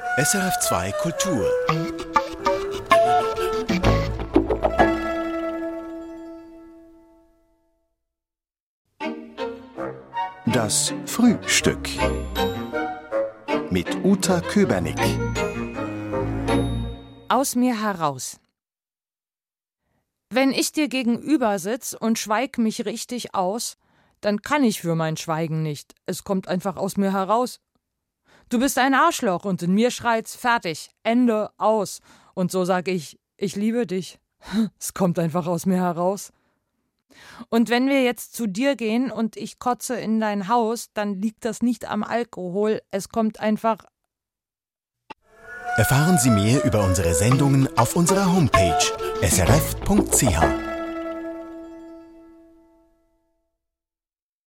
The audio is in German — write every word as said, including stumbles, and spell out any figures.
S R F zwei Kultur. Das Frühstück mit Uta Köbernick. Aus mir heraus. Wenn ich dir gegenüber sitz und schweig mich richtig aus, dann kann ich für mein Schweigen nicht. Es kommt einfach aus mir heraus. Du bist ein Arschloch und in mir schreit's fertig, Ende, aus. Und so sag ich, ich liebe dich. Es kommt einfach aus mir heraus. Und wenn wir jetzt zu dir gehen und ich kotze in dein Haus, dann liegt das nicht am Alkohol, es kommt einfach... Erfahren Sie mehr über unsere Sendungen auf unserer Homepage s r f punkt c h.